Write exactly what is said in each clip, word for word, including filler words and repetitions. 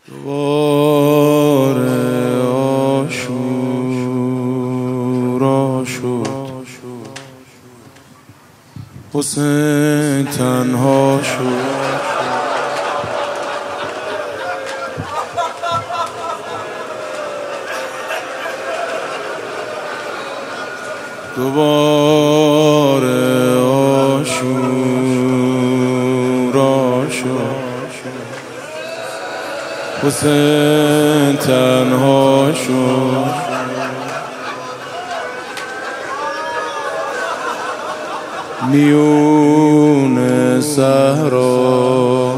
دوباره آشورا شد، حسین تنها شد. دوباره آشورا شد، حسین تنها شد. میون صحرا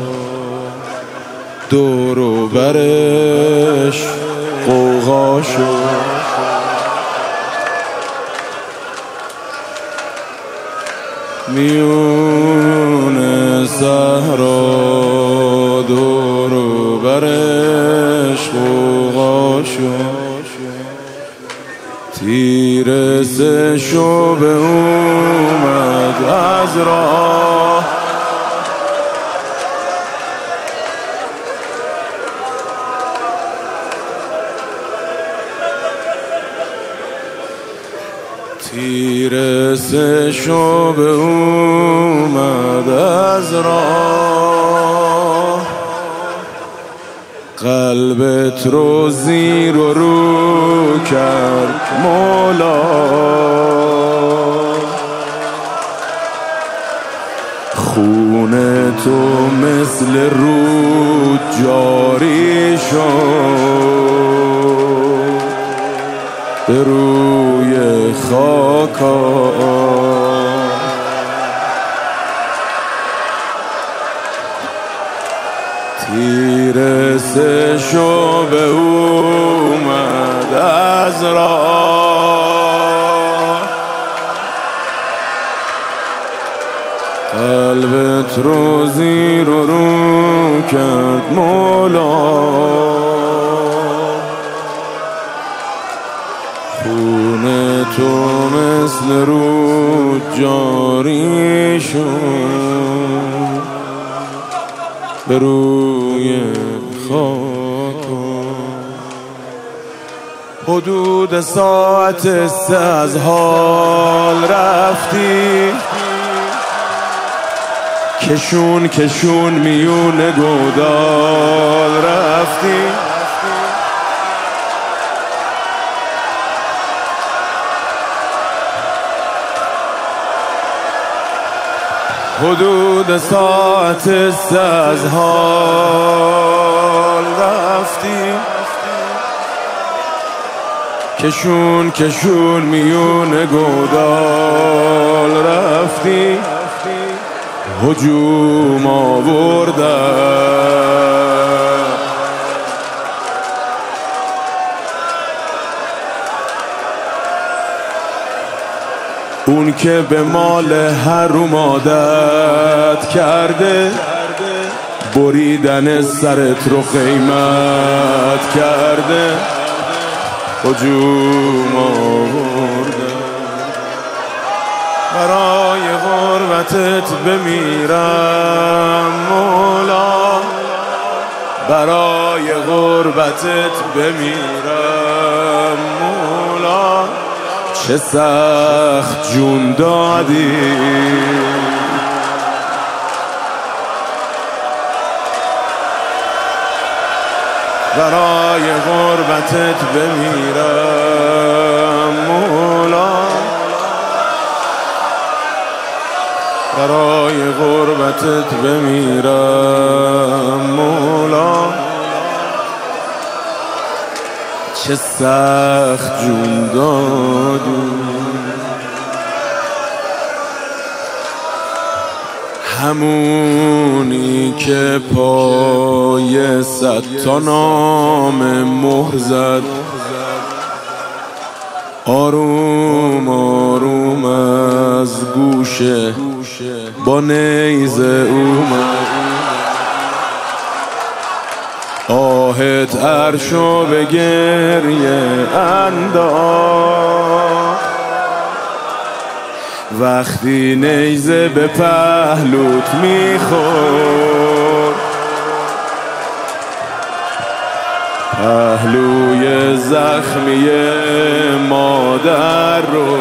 دور و برش غوغا شد. میون صحرا دور و برش غوغا شد. تیر سه شعبه اومد از راه، تیر سه شعبه اومد از راه. قلبت رو زیر و رو کرد مولا، خون تو مثل رود جاری شد به روی خاکا. تیر سه شعبه اومد از راه، قلبت رو زیر و رو کرد مولا. خون تو مثل رود جاری شد به روی خاک. حدود ساعت سه از حال رفتی، کشون کشون میون گودال رفتی. حدود ساعت سه از حال رفتی، کشون کشون میون گودال رفتی. هجوم آوردن، اون که به مال حروم عادت کرده، بریدن سرت رو قیمت کرده. هجوم آورده، برای غربتت بمیرم مولا، برای غربتت بمیرم مولا. چه سخت جون دادی، برای غربتت بمیرم مولا، برای غربتت بمیرم مولا. چه سخت جون دادی. همونی که پای صد تا نام مهر زد، آروم آروم از گوشه با نیزه اومد. آهت عرشو به گریه انداخت، وقتی نیزه به پهلوت میخورد. پهلوی زخمی مادر رو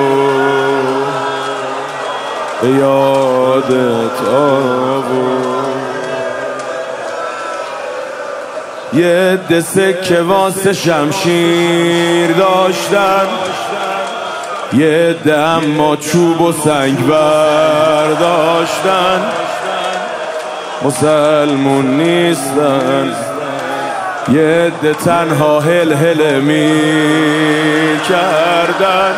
به یادت آورد. یه عده سکه واسه شمشیر داشتن، یه عده اما چوب و سنگ برداشتن، مسلمون نیستن. یه عده تنها هل هل می کردن،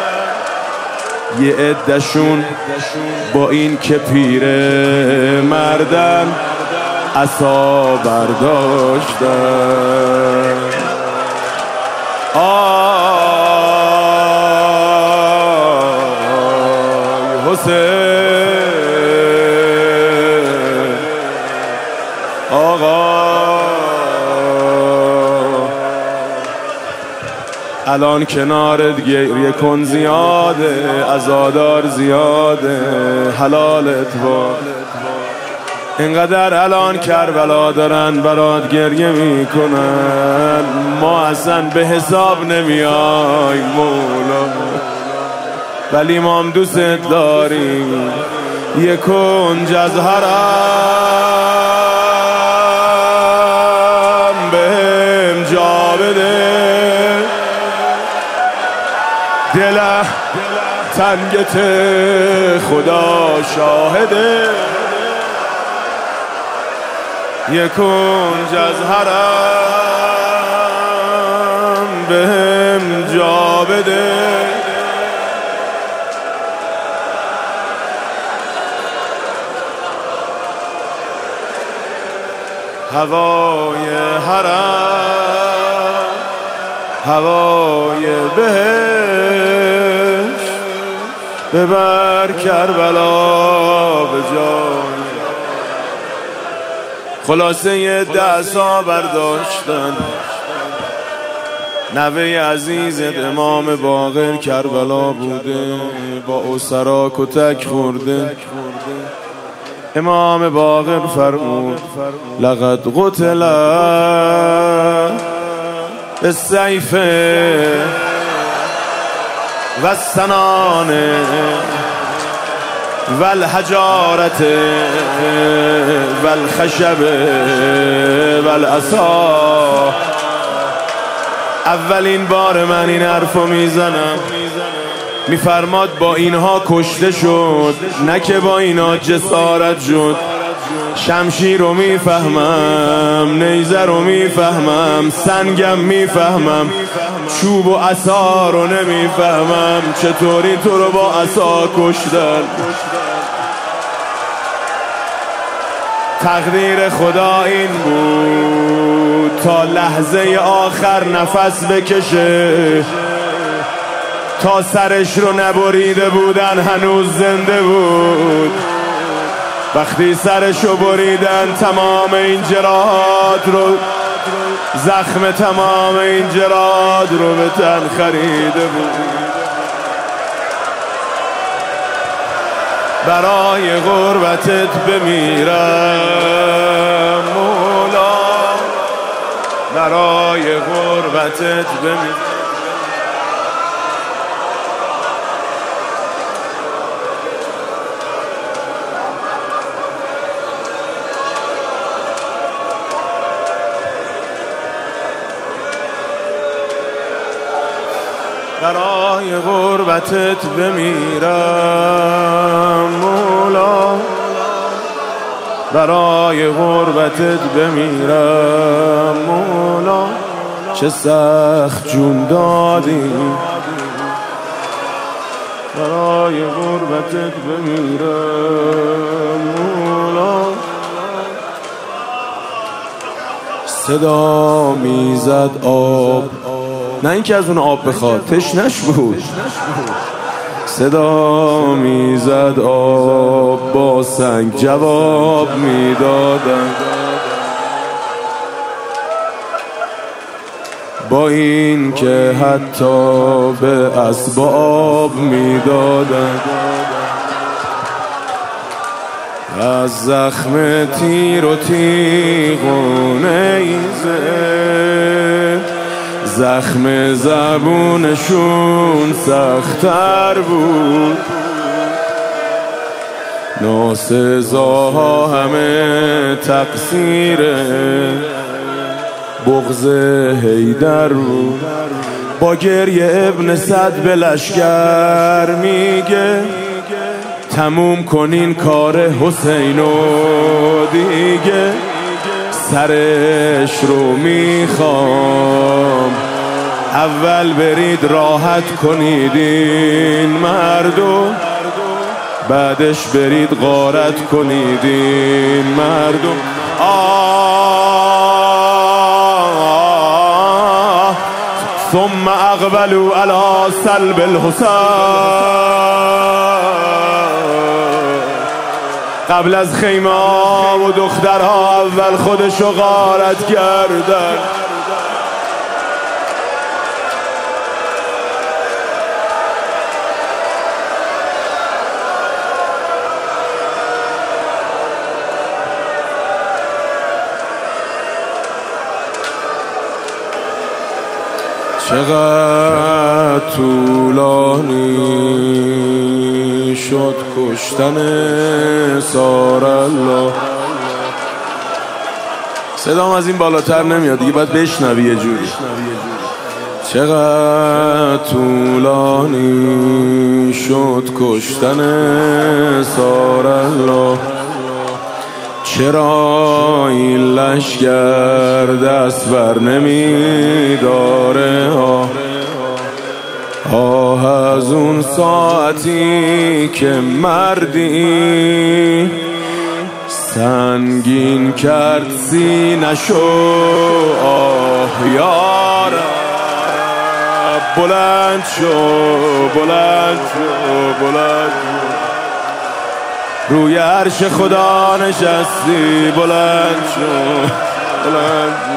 یه عده‌شون با این که پیر مردن عصا برداشتن. آی حسین آقا، الان کنارت گریه کن زیاده، عزادار زیاده، حلالت با. اینقدر الان کربلا دارن برات گریه میکنن، ما اصلا به حساب نمیای مولا، ولی ما هم دوست داریم. یه کنج از حرم بهم جا بده، دل تنگت خدا شاهده. یه کنج از حرم بهم جا بده، هوای حرم هوای بهش ببر کربلا به جای. خلاصه یه دستا برداشتن، نوه عزیز امام باقر کربلا بوده، با اسرا کتک خورده. امام باقر فرمود لقد قتل بالسیف و السنان و الحجارت و الخشب و العصا. اولین بار من این حرفو میزنم، میفرماد با اینها کشته شد، نه که با اینا جسارت شد. شمشیر رو میفهمم، نیزه رو میفهمم، سنگم میفهمم، چوب و عصا رو نمیفهمم. چطوری تو رو با عصا کشتن؟ تقدیر خدا این بود تا لحظه آخر نفس بکشه. تا سرش رو نبریده بودن هنوز زنده بود. وقتی سرش رو بریدن تمام این جراحات رو، زخم تمام این جراحات رو به تن خریده بود. برای غربتت بمیرم مولا، برای غربتت بمیرم. برای غربتت بمیرم مولا، برای غربتت بمیرم مولا. چه سخت جون دادی، برای غربتت بمیرم مولا. صدا میزد آب، نه اینکه از اون آب بخواد، تشنش بود. صدا میزد آب، با سنگ جواب میدادن. با این که حتی به اسباب میدادن. از زخم تیر و تیغ و نیزه زخم زبونشون سخت‌تر بود، ناسزاها همه تقصیر بغض حیدر بود. با گریه ابن سعد به لشکر میگه تموم کنین کار حسین و دیگه سرش رو میخوام، اول برید راحت کنید این مردو، بعدش برید غارت کنید این مردم. آه ثم اقبلوا على سلب الحسین. قبل از خیمه ها و دخترها اول خودشو غارت کردن. چقدر طولانی شد کشتن سارالله. صدام از این بالاتر نمیاد دیگه، باید بشنوی یه جوری. چقدر طولانی شد کشتن سارالله، چرا این لشگر دست بر نمی داره؟ آه از اون ساعتی که مردی سنگین کرد سینه‌شو. آه یارب بلند شو بلند شو بلند شو، روی عرش خدا نشستی، بلند شو بلند شو.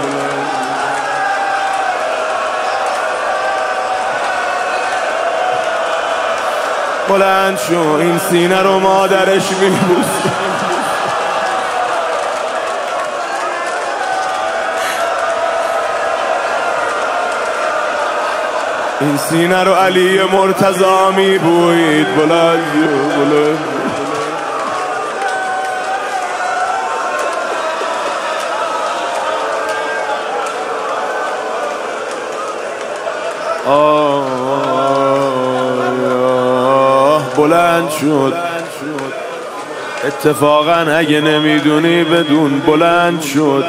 بلند شو، این سینه رو مادرش میبوسه. این سینه رو علی مرتضی میبوید. بلند شو بلند شو. آه بلند شد. اتفاقا اگه نمیدونی بدون، بلند شد.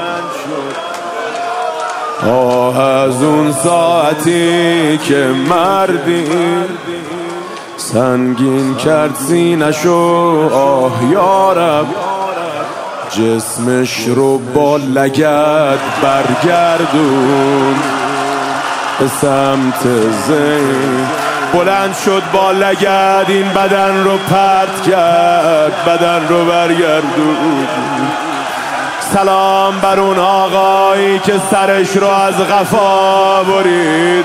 آه از اون ساعتی که مردی سنگین کرد سینه‌شو. آه یارب جسمش رو با لگد برگردون به سمت زین. بلند شد با لگد این بدن رو پرت کرد، بدن رو برگردون. سلام بر اون آقایی که سرش رو از قفا برید.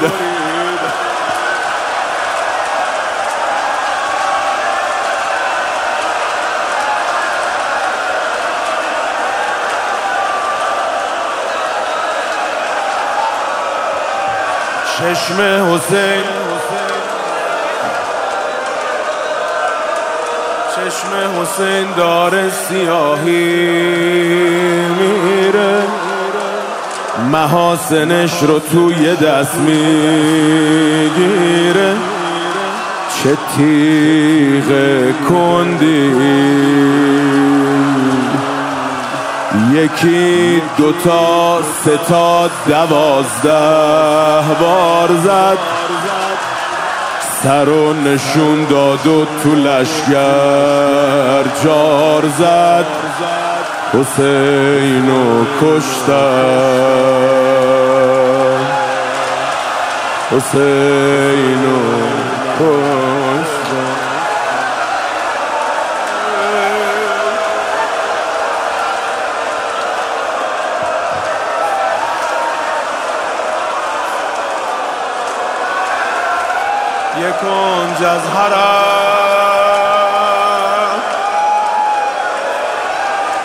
چشم حسین، چشم حسین داره سیاهی میره، محاسنش رو توی دست میگیره. چه تیغ کندی، یکی دوتا ستا دوازده بار زد، سر و نشون داد و تو لشگر جار زد. حسینو کشتن، حسینو کشتن. یک کنج از حرم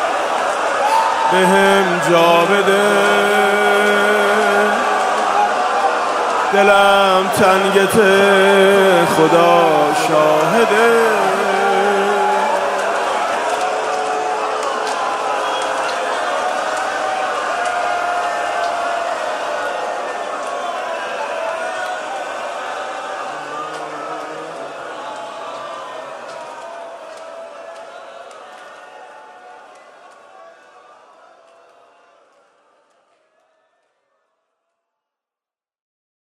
بهم جا بده، دلم تنگته خدا شاهد